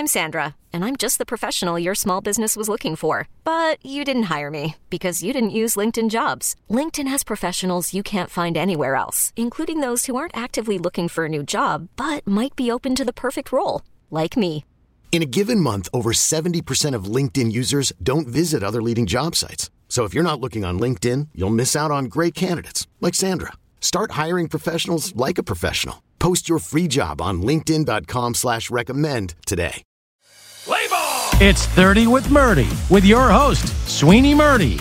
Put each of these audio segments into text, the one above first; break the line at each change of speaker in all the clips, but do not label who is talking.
I'm Sandra, and I'm just the professional your small business was looking for. But you didn't hire me because you didn't use LinkedIn Jobs. LinkedIn has professionals you can't find anywhere else, including those who aren't actively looking for a new job, but might be open to the perfect role, like me.
In a given month, over 70% of LinkedIn users don't visit other leading job sites. So if you're not looking on LinkedIn, you'll miss out on great candidates like Sandra. Start hiring professionals like a professional. Post your free job on linkedin.com/recommend today.
Play ball!
It's 30 with Murdy, with your host, Sweeney Murdy.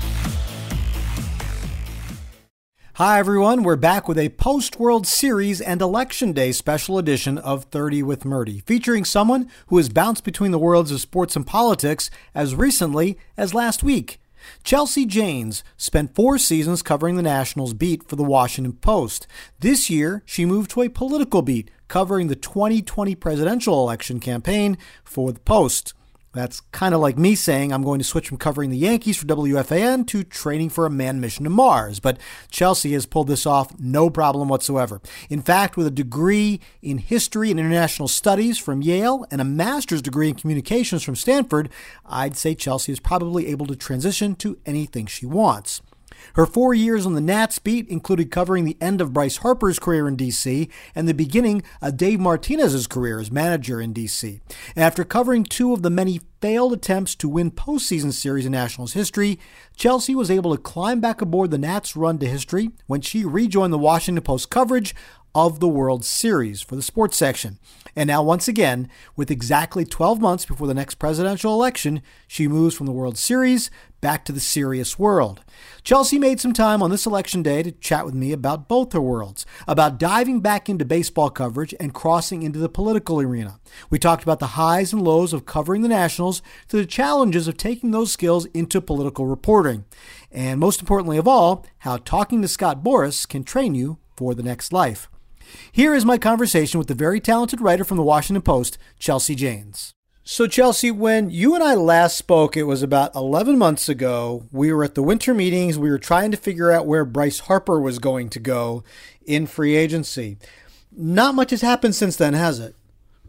Hi, everyone. We're back with a post-World Series and Election Day special edition of 30 with Murdy, featuring someone who has bounced between the worlds of sports and politics as recently as last week. Chelsea Janes spent 4 seasons covering the Nationals beat for the Washington Post. This year, she moved to a political beat, covering the 2020 presidential election campaign for the Post. That's kind of like me saying I'm going to switch from covering the Yankees for WFAN to training for a manned mission to Mars. But Chelsea has pulled this off no problem whatsoever. In fact, with a degree in history and international studies from Yale and a master's degree in communications from Stanford, I'd say Chelsea is probably able to transition to anything she wants. Her 4 years on the Nats beat included covering the end of Bryce Harper's career in D.C. and the beginning of Dave Martinez's career as manager in D.C. After covering 2 of the many failed attempts to win postseason series in Nationals history, Chelsea was able to climb back aboard the Nats' run to history when she rejoined the Washington Post coverage of the World Series for the sports section. And now, once again, with exactly 12 months before the next presidential election, she moves from the World Series back to the serious world. Chelsea made some time on this election day to chat with me about both her worlds, about diving back into baseball coverage and crossing into the political arena. We talked about the highs and lows of covering the Nationals to the challenges of taking those skills into political reporting. And most importantly of all, how talking to Scott Boras can train you for the next life. Here is my conversation with the very talented writer from the Washington Post, Chelsea Janes. So Chelsea, when you and I last spoke, it was about 11 months ago. We were at the winter meetings. We were trying to figure out where Bryce Harper was going to go in free agency. Not much has happened since then, has it?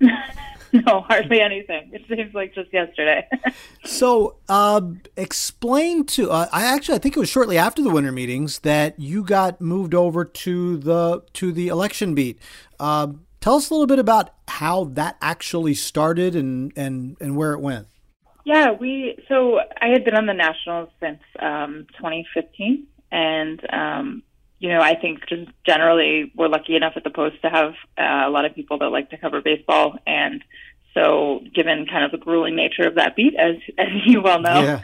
No, hardly anything. It seems like just yesterday.
So explain to I think it was shortly after the winter meetings that you got moved over to the election beat. Tell us a little bit about how that actually started and where it went.
Yeah, so I had been on the Nationals since 2015, and I think just generally we're lucky enough at the Post to have a lot of people that like to cover baseball, and so given kind of the grueling nature of that beat, as you well know,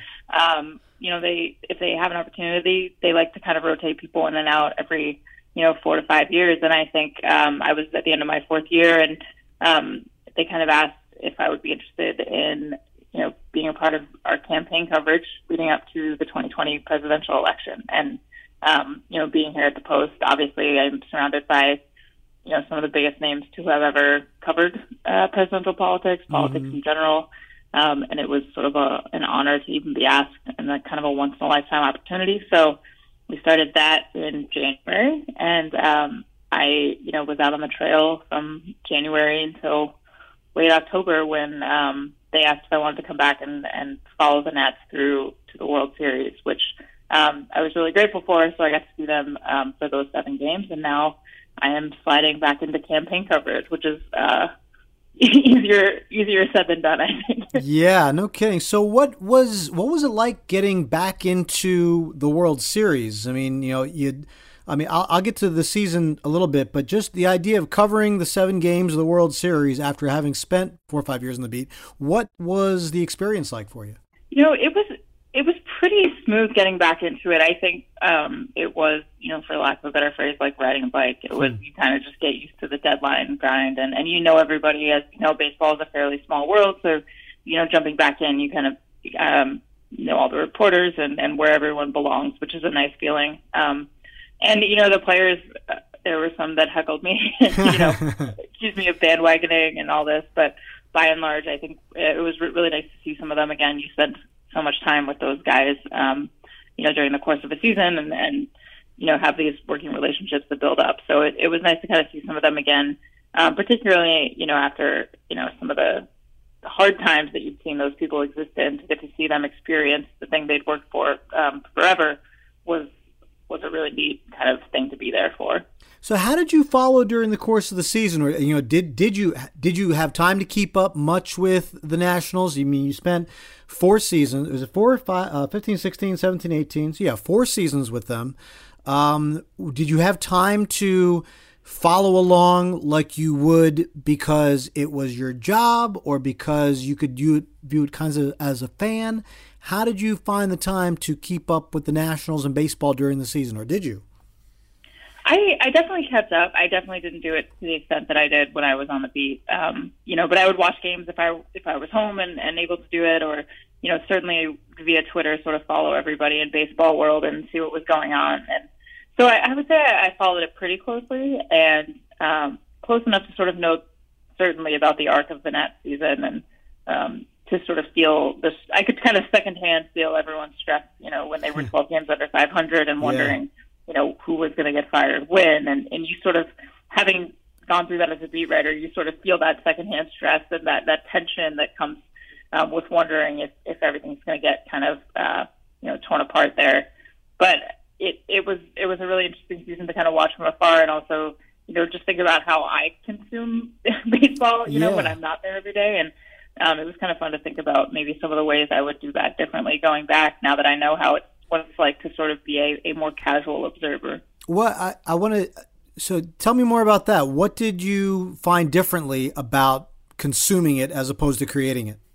if they have an opportunity, they like to kind of rotate people in and out every 4 to 5 years. And I think I was at the end of my 4th year, and they kind of asked if I would be interested in being a part of our campaign coverage leading up to the 2020 presidential election. And being here at the Post, obviously I'm surrounded by some of the biggest names to have ever covered presidential politics in general. And it was sort of an honor to even be asked, and a kind of a once-in-a-lifetime opportunity. So we started that in January, and I was out on the trail from January until late October when they asked if I wanted to come back and follow the Nats through to the World Series, which I was really grateful for. So I got to see them for those 7 games, and now I am sliding back into campaign coverage, which is easier said than done, I think.
Yeah, no kidding. So what was it like getting back into the World Series? I mean, I'll get to the season a little bit, but just the idea of covering the 7 games of the World Series after having spent 4 or 5 years on the beat, what was the experience like for you?
It was pretty smooth getting back into it. I think it was, for lack of a better phrase, like riding a bike. It was, you kind of just get used to the deadline grind, and everybody. As baseball is a fairly small world, so jumping back in, you kind of all the reporters and where everyone belongs, which is a nice feeling. And the players, there were some that heckled me, accused me of bandwagoning and all this, but by and large, I think it was really nice to see some of them again. You spent so much time with those guys, during the course of a season, and have these working relationships that build up. So it was nice to kind of see some of them again, particularly, after, some of the hard times that you've seen those people exist in, to get to see them experience the thing they'd worked for forever was a really neat kind of thing to be there for.
So how did you follow during the course of the season? Or, did you have time to keep up much with the Nationals? I mean, you spent 4 seasons. Was it 4 or 5, 15, 16, 17, 18? So, 4 seasons with them. Did you have time to follow along like you would because it was your job, or because you could view it kind of as a fan? How did you find the time to keep up with the Nationals and baseball during the season, or did you?
I definitely kept up. I definitely didn't do it to the extent that I did when I was on the beat. But I would watch games if I was home and able to do it, or certainly via Twitter, sort of follow everybody in baseball world and see what was going on. And so I would say I followed it pretty closely, and close enough to sort of know certainly about the arc of the Nats season, and to sort of feel this. I could kind of secondhand feel everyone's stress, when they were 12 games under 500 and wondering, who was going to get fired when. And you sort of, having gone through that as a beat writer, you sort of feel that secondhand stress and that tension that comes with wondering if everything's going to get kind of, torn apart there. But it was a really interesting season to kind of watch from afar, and also, just think about how I consume baseball, when I'm not there every day. And it was kind of fun to think about maybe some of the ways I would do that differently going back, now that I know what it's like to sort of be a more casual observer.
Well, I want to, so tell me more about that. What did you find differently about consuming it as opposed to creating it?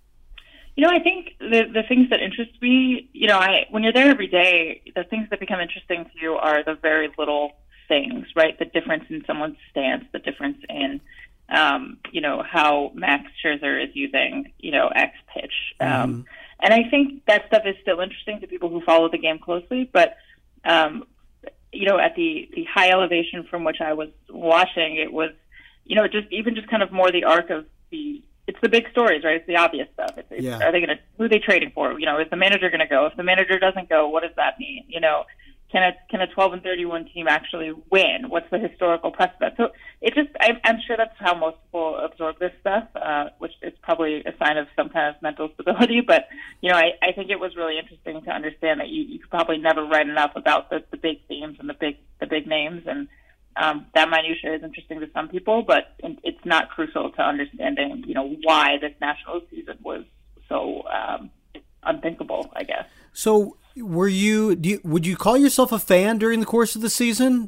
I think the things that interest me, when you're there every day, the things that become interesting to you are the very little things, right? The difference in someone's stance, the difference in, how Max Scherzer is using, X pitch. And I think that stuff is still interesting to people who follow the game closely. But, at the high elevation from which I was watching, it was, just kind of more the arc of it's the big stories, right? It's the obvious stuff. Who are they trading for? Is the manager going to go? If the manager doesn't go, what does that mean? Can a 12-31 team actually win? What's the historical precedent? So I'm sure that's how most people absorb this stuff, which is probably a sign of some kind of mental stability. But, I think it was really interesting to understand that you could probably never write enough about the big themes and the big names. And that minutia is interesting to some people, but it's not crucial to understanding, why this Nationals season was so unthinkable, I guess. So
would you call yourself a fan during the course of the season?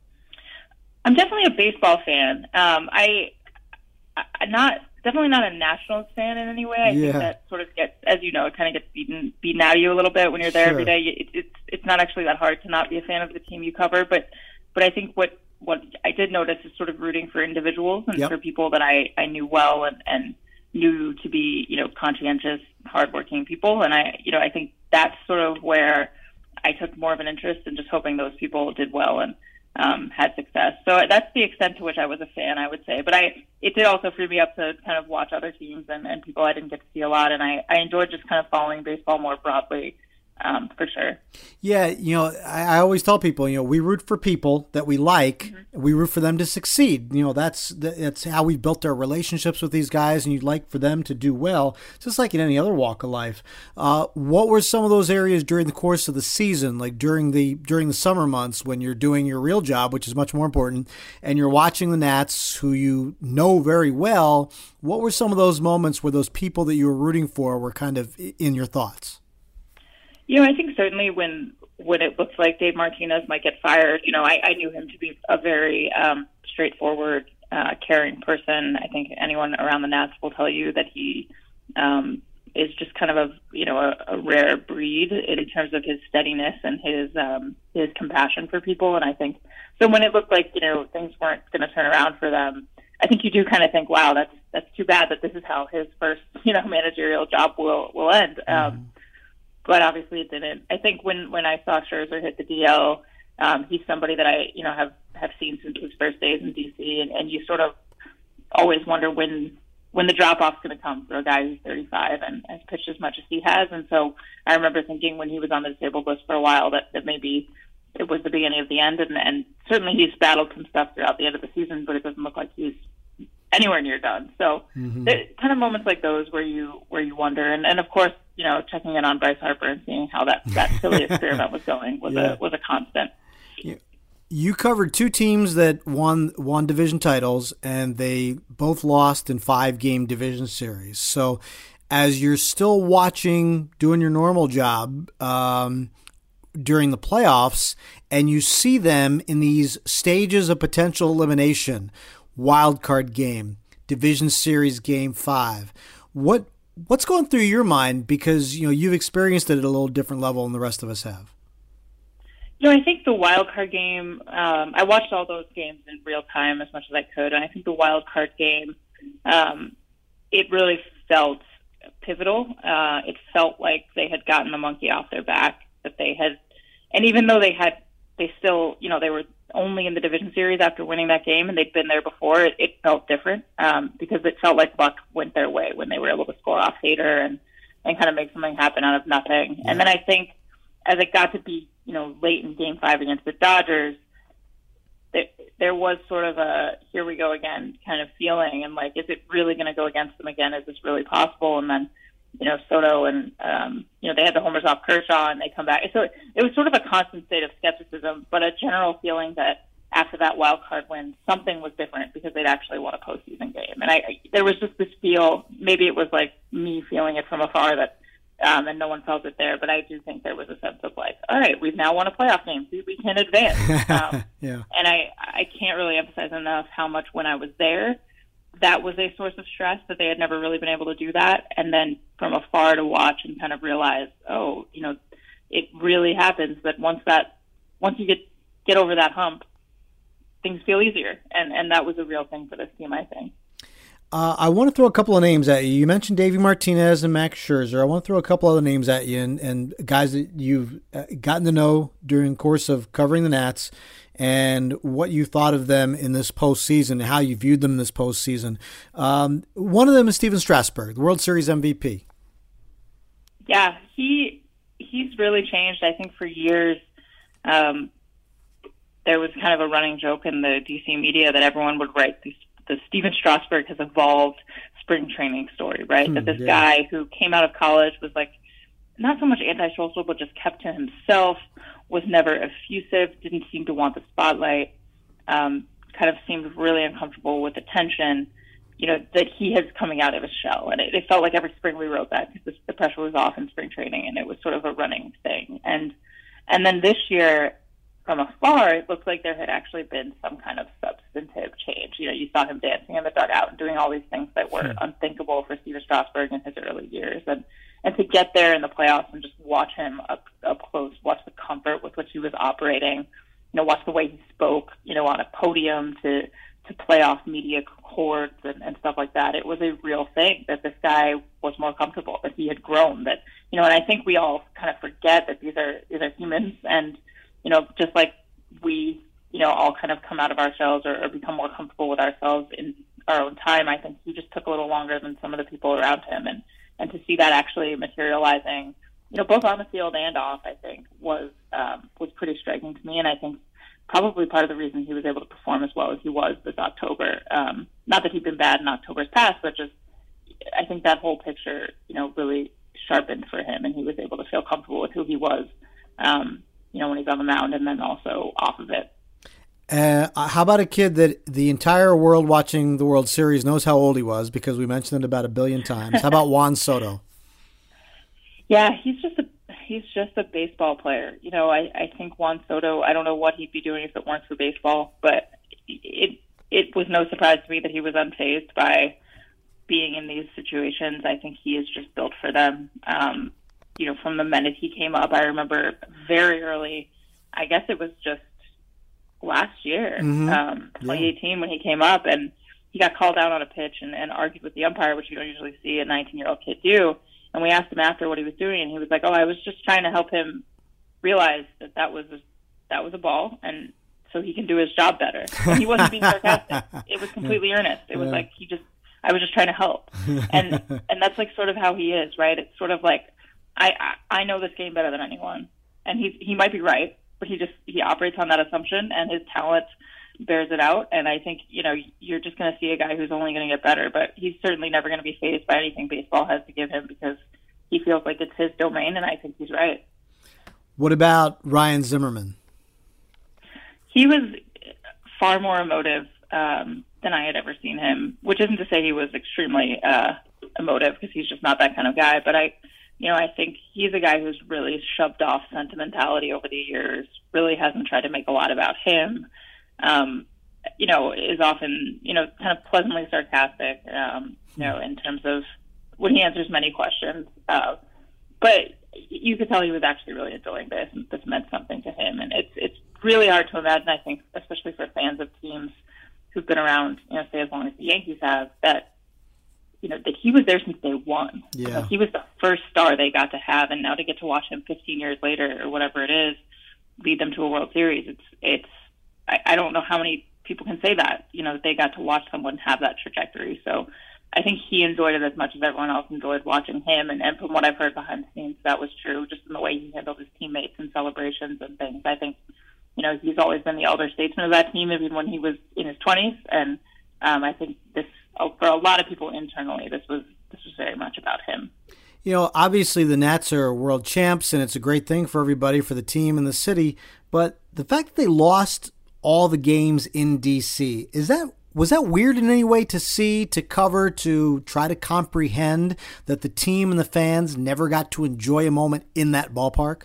I'm definitely a baseball fan. I'm definitely not a Nationals fan in any way. I think that sort of gets, as you know, it kind of gets beaten out of you a little bit when you're there every day. It's not actually that hard to not be a fan of the team you cover, but I think what I did notice is sort of rooting for individuals and for people that I knew well and knew to be, conscientious, hardworking people. And I think that's sort of where I took more of an interest in, just hoping those people did well and had success. So that's the extent to which I was a fan, I would say. But it did also free me up to kind of watch other teams and people I didn't get to see a lot. And I enjoyed just kind of following baseball more broadly. For sure. Yeah,
I always tell people, we root for people that we like. Mm-hmm. We root for them to succeed. That's how we've built our relationships with these guys, and you'd like for them to do well, just like in any other walk of life. What were some of those areas during the course of the season, like during the summer months when you're doing your real job, which is much more important, and you're watching the Nats, who you know very well? What were some of those moments where those people that you were rooting for were kind of in your thoughts?
I think certainly when it looks like Dave Martinez might get fired, I knew him to be a very straightforward, caring person. I think anyone around the Nats will tell you that he is just kind of a rare breed in terms of his steadiness and his compassion for people. And I think so when it looked like things weren't going to turn around for them, I think you do kind of think, wow, that's too bad that this is how his first managerial job will end. But obviously it didn't. I think when I saw Scherzer hit the DL, he's somebody that I have seen since his first days in DC, and you sort of always wonder when the drop off's going to come for a guy who's 35 and has pitched as much as he has. And so I remember thinking when he was on the disabled list for a while that maybe it was the beginning of the end. And certainly he's battled some stuff throughout the end of the season, but it doesn't look like he's anywhere near done. So there kind of moments like those where you wonder, and of course, checking in on Bryce Harper and seeing how that Philly experiment was going was a constant.
You covered two teams that won division titles, and they both lost in 5-game division series. So as you're still watching, doing your normal job during the playoffs, and you see them in these stages of potential elimination, wild card game, division series game 5, what's going through your mind? Because you've experienced it at a little different level than the rest of us have.
I think the wild card game, I watched all those games in real time as much as I could, and I think the wild card game, it really felt pivotal. It felt like they had gotten the monkey off their back, that they had, and even though they still, they were only in the division series after winning that game, and they'd been there before, it felt different, because it felt like luck went their way when they were able to score off Hader and kind of make something happen out of nothing. Yeah. And then I think as it got to be, late in Game 5 against the Dodgers, there was sort of a here we go again kind of feeling, and like, is it really going to go against them again? Is this really possible? And then, Soto and, they had the homers off Kershaw and they come back. So it was sort of a constant state of skepticism, but a general feeling that after that wild card win, something was different because they'd actually won a postseason game. And there was just this feel, maybe it was like me feeling it from afar that, and no one felt it there, but I do think there was a sense of like, all right, we've now won a playoff game, so we can advance.
Yeah.
And I can't really emphasize enough how much when I was there, that was a source of stress, that they had never really been able to do that. And then from afar to watch and kind of realize, it really happens that once you get over that hump, things feel easier. And that was a real thing for this team, I think.
I want to throw a couple of names at you. You mentioned Davey Martinez and Max Scherzer. I want to throw a couple other names at you and guys that you've gotten to know during the course of covering the Nats, and what you thought of them in this postseason and how you viewed them in this postseason. One of them is Steven Strasburg, the World Series MVP.
Yeah, he's really changed. I think for years there was kind of a running joke in the DC media that everyone would write the Steven Strasburg has evolved spring training story, right? That this guy who came out of college was like not so much antisocial, but just kept to himself, was never effusive, didn't seem to want the spotlight, kind of seemed really uncomfortable with attention, that he is coming out of his shell. And it felt like every spring we wrote that because the pressure was off in spring training, and it was sort of a running thing. And then this year, from afar, it looked like there had actually been some kind of substantive change. You saw him dancing in the dugout and doing all these things that were unthinkable for Steven Strasburg in his early years. And to get there in the playoffs and just watch him up close, watch the comfort with which he was operating, watch the way he spoke, on a podium to playoff media cords and stuff like that. It was a real thing that this guy was more comfortable, that he had grown, that, and I think we all kind of forget that these are humans, and just like we, all kind of come out of our shells or become more comfortable with ourselves in our own time, I think he just took a little longer than some of the people around him. And to see that actually materializing, both on the field and off, I think was pretty striking to me. And I think probably part of the reason he was able to perform as well as he was this October. Not that he'd been bad in October's past, but just I think that whole picture, really sharpened for him, and he was able to feel comfortable with who he was, when he's on the mound and then also off of it.
How about a kid that the entire world watching the World Series knows how old he was, because we mentioned it about 1 billion times? How about Juan Soto?
Yeah, he's just a baseball player. I think Juan Soto, I don't know what he'd be doing if it weren't for baseball, but it was no surprise to me that he was unfazed by being in these situations. I think he is just built for them. From the minute he came up, I remember very early, I guess it was just last year, 2018, when he came up and he got called out on a pitch and argued with the umpire, which you don't usually see a 19-year-old kid do. And we asked him after what he was doing, and he was like, I was just trying to help him realize that was a ball, and so he can do his job better. And he wasn't being sarcastic. It was completely earnest. It was like I was just trying to help. And that's like sort of how he is, right? It's sort of like, I know this game better than anyone, and he might be right, but he operates on that assumption, and his talent bears it out. And I think, you're just going to see a guy who's only going to get better, but he's certainly never going to be fazed by anything baseball has to give him because he feels like it's his domain, and I think he's right.
What about Ryan Zimmerman?
He was far more emotive than I had ever seen him, which isn't to say he was extremely emotive, because he's just not that kind of guy. But I think he's a guy who's really shoved off sentimentality over the years, really hasn't tried to make a lot about him, is often, kind of pleasantly sarcastic, in terms of when he answers many questions. But you could tell he was actually really enjoying this, and this meant something to him. And it's really hard to imagine, I think, especially for fans of teams who've been around, say, as long as the Yankees have, that he was there since day one.
Yeah.
He was the first star they got to have, and now to get to watch him 15 years later, or whatever it is, lead them to a World Series. I don't know how many people can say that, they got to watch someone have that trajectory. So I think he enjoyed it as much as everyone else enjoyed watching him. And from what I've heard behind the scenes, that was true, just in the way he handled his teammates and celebrations and things. I think, he's always been the elder statesman of that team, even when he was in his 20s. And I think this, for a lot of people internally, this was very much about him.
Obviously the Nats are world champs, and it's a great thing for everybody, for the team and the city. But the fact that they lost all the games in D.C., was that weird in any way to see, to cover, to try to comprehend that the team and the fans never got to enjoy a moment in that ballpark?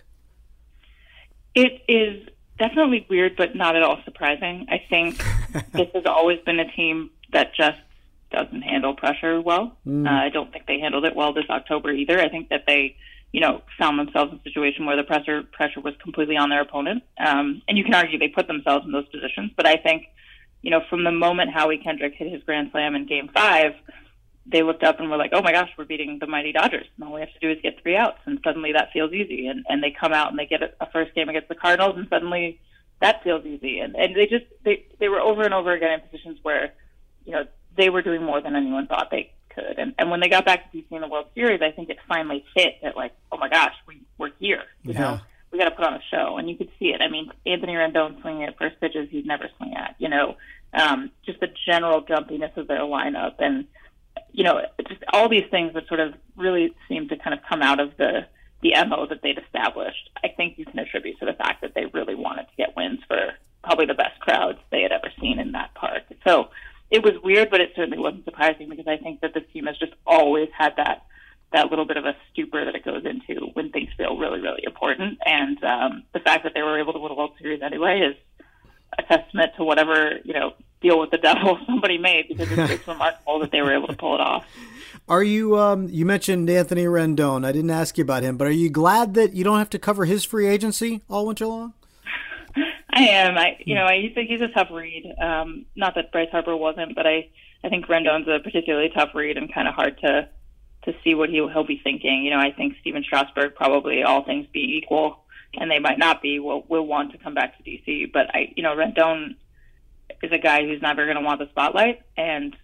It is definitely weird, but not at all surprising. I think this has always been a team that just doesn't handle pressure well. I don't think they handled it well this October either. I think that they, found themselves in a situation where the pressure was completely on their opponent. And you can argue they put themselves in those positions, but I think, from the moment Howie Kendrick hit his grand slam in Game 5, they looked up and were like, oh my gosh, we're beating the mighty Dodgers. And all we have to do is get 3 outs, and suddenly that feels easy. And they come out and they get a first game against the Cardinals, and suddenly that feels easy. And they were over and over again in positions where, they were doing more than anyone thought they could. And when they got back to DC in the World Series, I think it finally hit that, like, oh my gosh, we're here. You know, we got to put on a show. And you could see it. I mean, Anthony Rendon swinging at first pitches he'd never swing at, just the general jumpiness of their lineup. And, just all these things that sort of really seem to kind of come out of the MO that they'd established, I think you can attribute to the fact that they really wanted to get wins for probably the best crowds they had ever seen in that park. So it was weird, but it certainly wasn't surprising, because I think that this team has just always had that little bit of a stupor that it goes into when things feel really, really important. And the fact that they were able to win a World Series anyway is a testament to whatever, deal with the devil somebody made, because it's remarkable that they were able to pull it off.
Are you, you mentioned Anthony Rendon. I didn't ask you about him, but are you glad that you don't have to cover his free agency all winter long?
I am. I think he's a tough read. Not that Bryce Harper wasn't, but I think Rendon's a particularly tough read and kind of hard to see what he'll be thinking. I think Steven Strasburg, probably all things being equal, and they might not be, will want to come back to DC. But Rendon is a guy who's never going to want the spotlight, and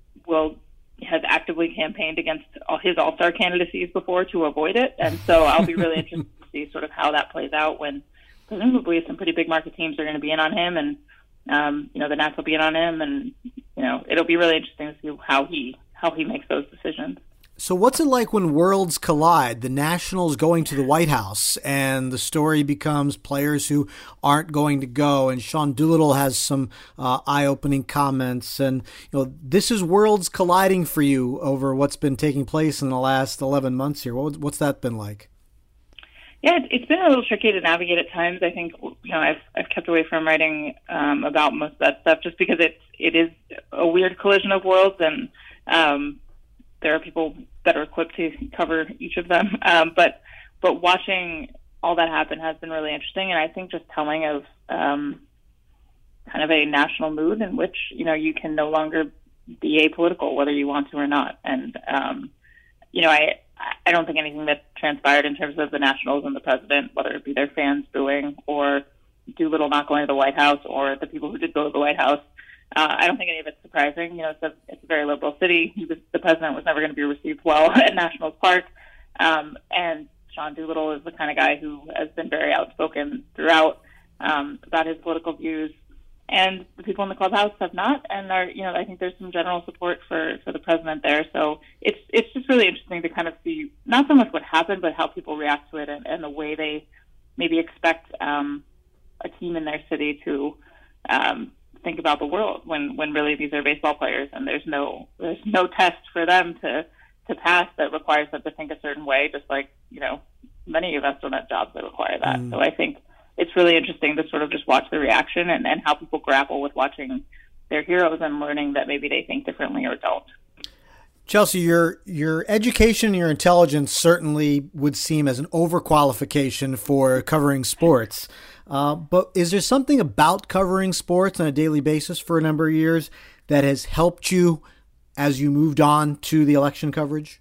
has actively campaigned against all his all-star candidacies before to avoid it. And so I'll be really interested to see sort of how that plays out when presumably some pretty big market teams are going to be in on him, and the Nats will be in on him, and it'll be really interesting to see how he makes those decisions.
So what's it like when worlds collide? The Nationals going to the White House, and the story becomes players who aren't going to go, and Sean Doolittle has some eye-opening comments, and this is worlds colliding for you over what's been taking place in the last 11 months here. What's that been like?
Yeah, it's been a little tricky to navigate at times. I think I've kept away from writing about most of that stuff just because it is a weird collision of worlds, and there are people better equipped to cover each of them. But watching all that happen has been really interesting, and I think just telling of kind of a national mood in which you can no longer be apolitical, whether you want to or not. And I don't think anything that transpired in terms of the Nationals and the president, whether it be their fans booing or Doolittle not going to the White House or the people who did go to the White House, I don't think any of it's surprising. It's a very liberal city. The president was never going to be received well at Nationals Park. And Sean Doolittle is the kind of guy who has been very outspoken throughout about his political views. and the people in the clubhouse have not. And I think there's some general support for the president there. So it's just really interesting to kind of see not so much what happened, but how people react to it and the way they maybe expect a team in their city to think about the world when really these are baseball players, and there's no test for them to pass that requires them to think a certain way, just like, many of us don't have jobs that require that. So I think it's really interesting to sort of just watch the reaction and how people grapple with watching their heroes and learning that maybe they think differently or don't.
Chelsea, your education and your intelligence certainly would seem as an overqualification for covering sports. But is there something about covering sports on a daily basis for a number of years that has helped you as you moved on to the election coverage?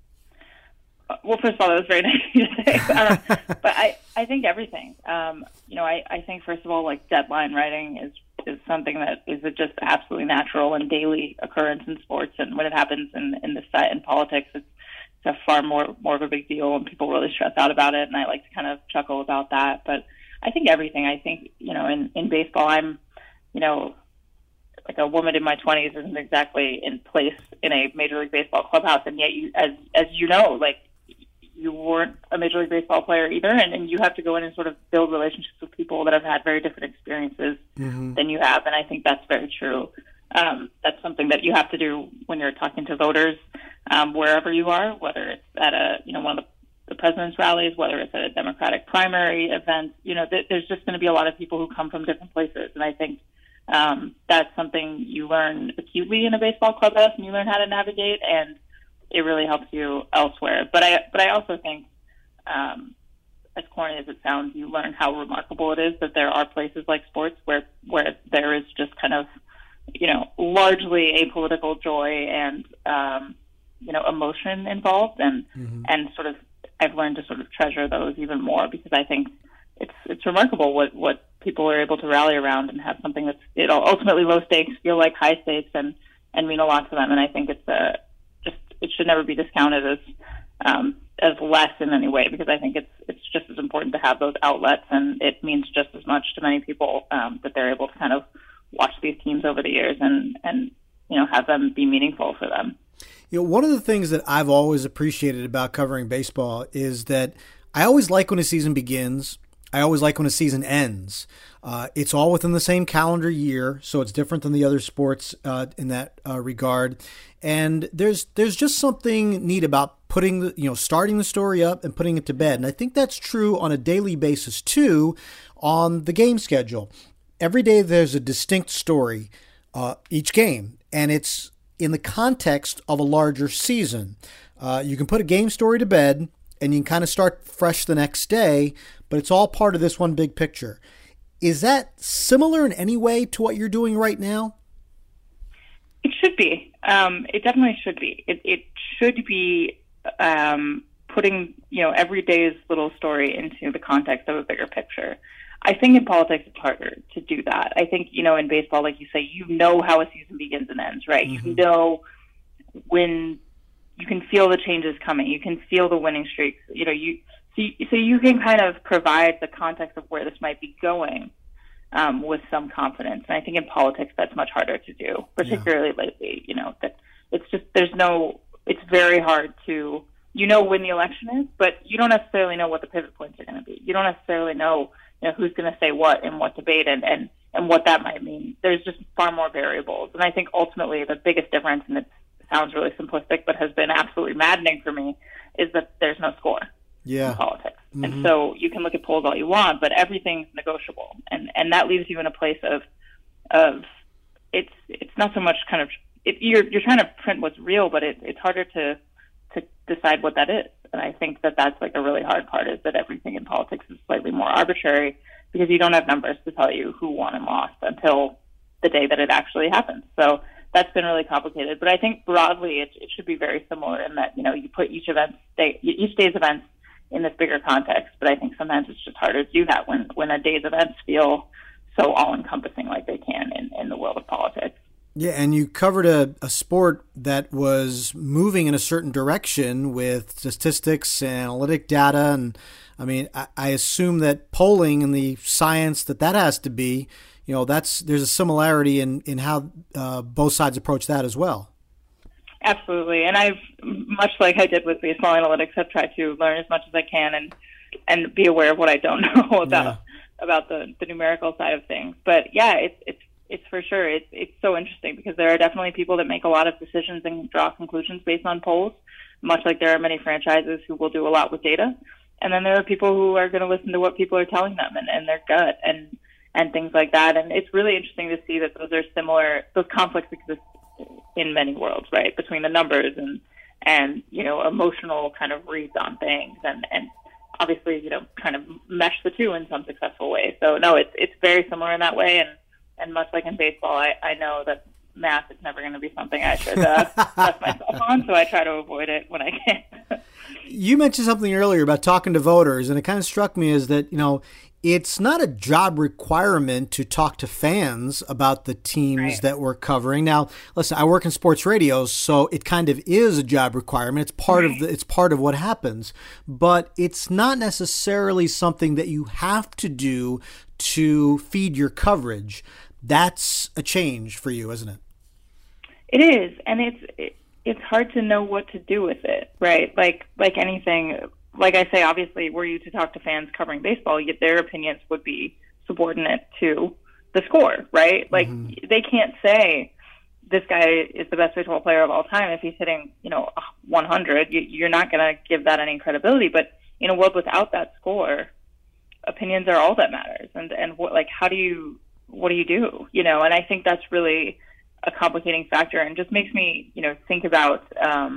Well, first of all, that was very nice of you to say. But I think everything. I think, first of all, like deadline writing is something that is just absolutely natural and daily occurrence in sports. And when it happens in politics, it's a far more of a big deal, and people really stress out about it. And I like to kind of chuckle about that. But I think everything. I think, in baseball, I'm, like a woman in my 20s isn't exactly in place in a Major League Baseball clubhouse. And yet, as you know, like, you weren't a Major League Baseball player either, and you have to go in and sort of build relationships with people that have had very different experiences than you have, and I think that's very true. That's something that you have to do when you're talking to voters, wherever you are, whether it's at one of the president's rallies, whether it's at a Democratic primary event. There's just going to be a lot of people who come from different places, and I think that's something you learn acutely in a baseball clubhouse, and you learn how to navigate, and it really helps you elsewhere. But I also think, as corny as it sounds, you learn how remarkable it is that there are places like sports where there is just kind of, largely apolitical joy and, emotion involved. And sort of, I've learned to sort of treasure those even more, because I think it's remarkable what people are able to rally around and have something that's, ultimately low stakes feel like high stakes and mean a lot to them. And I think it should never be discounted as less in any way, because I think it's just as important to have those outlets, and it means just as much to many people that they're able to kind of watch these teams over the years and have them be meaningful for them.
One of the things that I've always appreciated about covering baseball is that I always like when a season begins. I always like when a season ends. It's all within the same calendar year, so it's different than the other sports in that regard. And there's just something neat about starting the story up and putting it to bed. And I think that's true on a daily basis too, on the game schedule. Every day there's a distinct story, each game, and it's in the context of a larger season. You can put a game story to bed, and you can kind of start fresh the next day, but it's all part of this one big picture. Is that similar in any way to what you're doing right now?
It should be. It definitely should be. It should be putting, every day's little story into the context of a bigger picture. I think in politics it's harder to do that. I think, in baseball, like you say, how a season begins and ends, right? Mm-hmm. You know when you can feel the changes coming. You can feel the winning streaks. So you can kind of provide the context of where this might be going with some confidence. And I think in politics that's much harder to do, particularly lately. That it's very hard to when the election is, but you don't necessarily know what the pivot points are going to be. You don't necessarily know who's going to say what in what debate and what that might mean. There's just far more variables. And I think ultimately the biggest difference, and it sounds really simplistic, but has been absolutely maddening for me, is that there's no score in politics. Mm-hmm. And so you can look at polls all you want, but everything's negotiable. And that leaves you in a place of it's not so much kind of, you're trying to print what's real, but it's harder to decide what that is. And I think that's like a really hard part, is that everything in politics is slightly more arbitrary, because you don't have numbers to tell you who won and lost until the day that it actually happens. So that's been really complicated. But I think broadly it should be very similar in that, you put each day's events in this bigger context. But I think sometimes it's just harder to do that when a day's events feel so all-encompassing like they can in the world of politics.
Yeah, and you covered a sport that was moving in a certain direction with statistics and analytic data. And I mean, I assume that polling and the science that has to be, there's a similarity in how both sides approach that as well.
Absolutely. And I've, much like I did with baseball analytics, have tried to learn as much as I can and be aware of what I don't know about the numerical side of things. But yeah, it's for sure. It's so interesting because there are definitely people that make a lot of decisions and draw conclusions based on polls, much like there are many franchises who will do a lot with data. And then there are people who are going to listen to what people are telling them and their gut and things like that. And it's really interesting to see that those conflicts exist in many worlds, right? Between the numbers and emotional kind of reads on things and obviously, kind of mesh the two in some successful way. So no, it's very similar in that way. And much like in baseball, I know that math is never going to be something I should test myself on, so I try to avoid it when I can.
You mentioned something earlier about talking to voters, and it kind of struck me as that, it's not a job requirement to talk to fans about the teams that we're covering. Now, listen, I work in sports radio, so it kind of is a job requirement. It's part of what happens, but it's not necessarily something that you have to do to feed your coverage. That's a change for you, isn't it?
It is, and it's hard to know what to do with it, right? Like anything. Like I say, obviously, were you to talk to fans covering baseball, yet their opinions would be subordinate to the score, right? Like they can't say this guy is the best baseball player of all time if he's hitting, 100. You're not going to give that any credibility. But in a world without that score, opinions are all that matters. And what do you do? And I think that's really a complicating factor, and just makes me, think about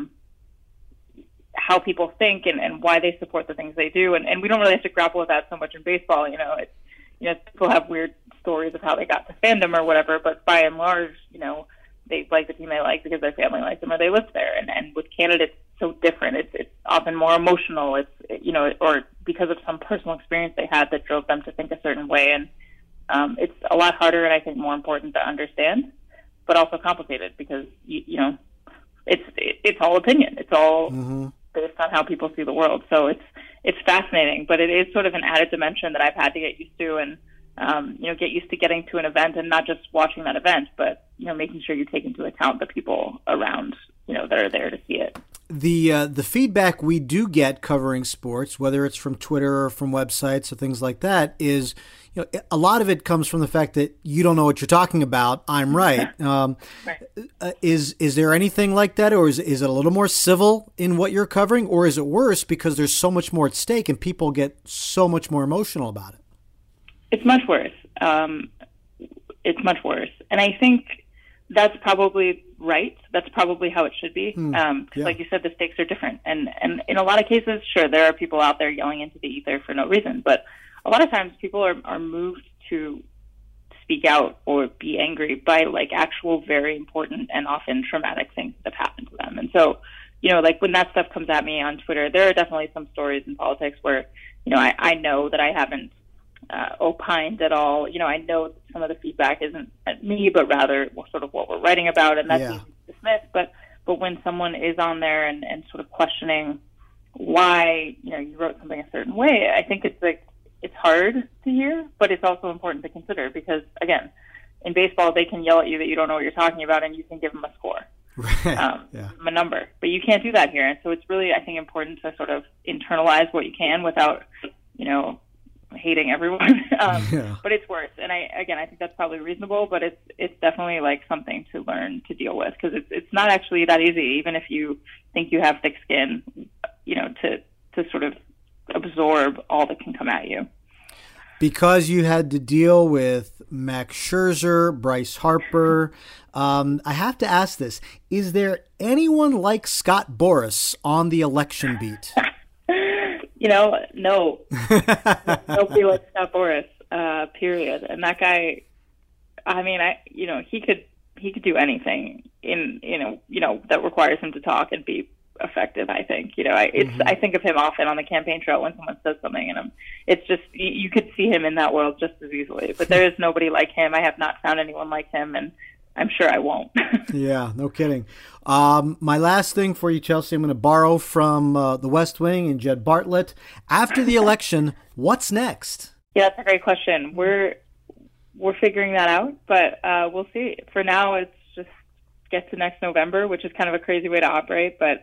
how people think and why they support the things they do. And we don't really have to grapple with that so much in baseball. People have weird stories of how they got to fandom or whatever, but by and large, they like the team they like because their family likes them or they lived there. And with Canada, it's so different. It's often more emotional. It's, or because of some personal experience they had that drove them to think a certain way. And it's a lot harder and I think more important to understand, but also complicated because, it's all opinion. It's all based on how people see the world. So it's fascinating, but it is sort of an added dimension that I've had to get used to and, get used to getting to an event and not just watching that event, but, making sure you take into account the people around, that are there to see it.
The feedback we do get covering sports, whether it's from Twitter or from websites or things like that, is a lot of it comes from the fact that you don't know what you're talking about. I'm right. Right. Is there anything like that, or is it a little more civil in what you're covering, or is it worse because there's so much more at stake and people get so much more emotional about it?
It's much worse. It's much worse, and I think that's probably right. That's probably how it should be. Like you said, the stakes are different. And in a lot of cases, sure, there are people out there yelling into the ether for no reason. But a lot of times people are moved to speak out or be angry by actual very important and often traumatic things that have happened to them. And so, when that stuff comes at me on Twitter, there are definitely some stories in politics where, I know that I haven't opined at all. I know some of the feedback isn't at me, but rather sort of what we're writing about, and that's easy to dismiss. But when someone is on there and sort of questioning why you wrote something a certain way, I think it's hard to hear, but it's also important to consider because again, in baseball they can yell at you that you don't know what you're talking about, and you can give them a score, a number, but you can't do that here. And so it's really, I think, important to sort of internalize what you can without hating everyone. But it's worse. And I think that's probably reasonable, but it's definitely something to learn to deal with because it's not actually that easy, even if you think you have thick skin, to sort of absorb all that can come at you.
Because you had to deal with Max Scherzer, Bryce Harper, I have to ask this. Is there anyone like Scott Boras on the election beat?
No. Nobody likes Scott Boras, period. And that guy, he could do anything that requires him to talk and be effective. I think, I think of him often on the campaign trail when someone says something, and it's just, you could see him in that world just as easily, but there is nobody like him. I have not found anyone like him, and I'm sure I won't.
Yeah, no kidding. My last thing for you, Chelsea, I'm going to borrow from The West Wing and Jed Bartlett. After the election, what's next?
Yeah, that's a great question. we're figuring that out, but we'll see. For now, it's just get to next November, which is kind of a crazy way to operate, but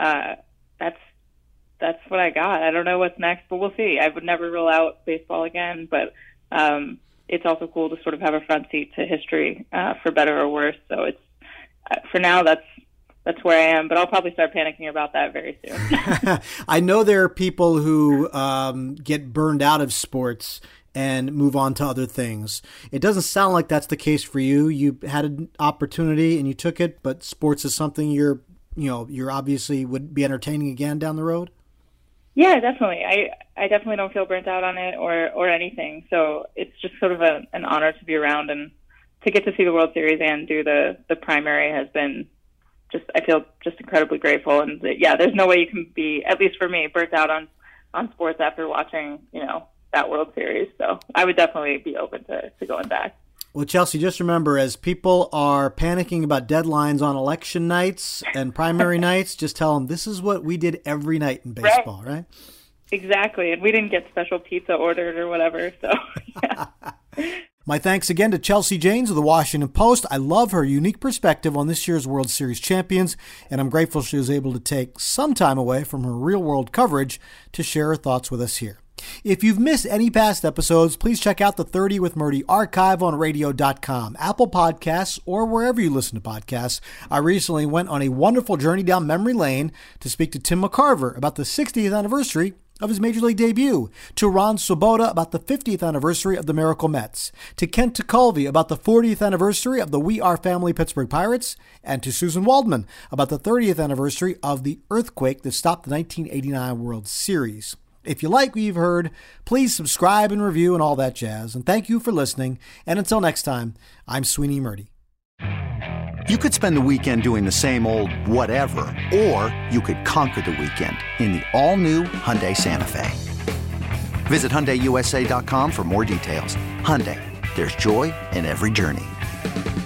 that's what I got. I don't know what's next, but we'll see. I would never rule out baseball again, but it's also cool to sort of have a front seat to history, for better or worse. So it's for now, that's where I am, but I'll probably start panicking about that very soon.
I know there are people who get burned out of sports and move on to other things. It doesn't sound like that's the case for you. You had an opportunity and you took it, but sports is something you're obviously would be entertaining again down the road.
Yeah, definitely. I definitely don't feel burnt out on it or anything. So it's just sort of an honor to be around, and to get to see the World Series and do the primary has been I feel just incredibly grateful. And there's no way you can be, at least for me, burnt out on sports after watching, that World Series. So I would definitely be open to going back.
Well, Chelsea, just remember, as people are panicking about deadlines on election nights and primary nights, just tell them this is what we did every night in baseball, right?
Exactly. And we didn't get special pizza ordered or whatever. So, yeah.
My thanks again to Chelsea Janes of the Washington Post. I love her unique perspective on this year's World Series champions, and I'm grateful she was able to take some time away from her real-world coverage to share her thoughts with us here. If you've missed any past episodes, please check out the 30 with Murdy archive on radio.com, Apple Podcasts, or wherever you listen to podcasts. I recently went on a wonderful journey down memory lane to speak to Tim McCarver about the 60th anniversary of his Major League debut, to Ron Swoboda about the 50th anniversary of the Miracle Mets, to Kent Tekulve about the 40th anniversary of the We Are Family Pittsburgh Pirates, and to Susan Waldman about the 30th anniversary of the earthquake that stopped the 1989 World Series. If you like what you've heard, please subscribe and review and all that jazz. And thank you for listening. And until next time, I'm Sweeny Murdy.
You could spend the weekend doing the same old whatever, or you could conquer the weekend in the all-new Hyundai Santa Fe. Visit HyundaiUSA.com for more details. Hyundai, there's joy in every journey.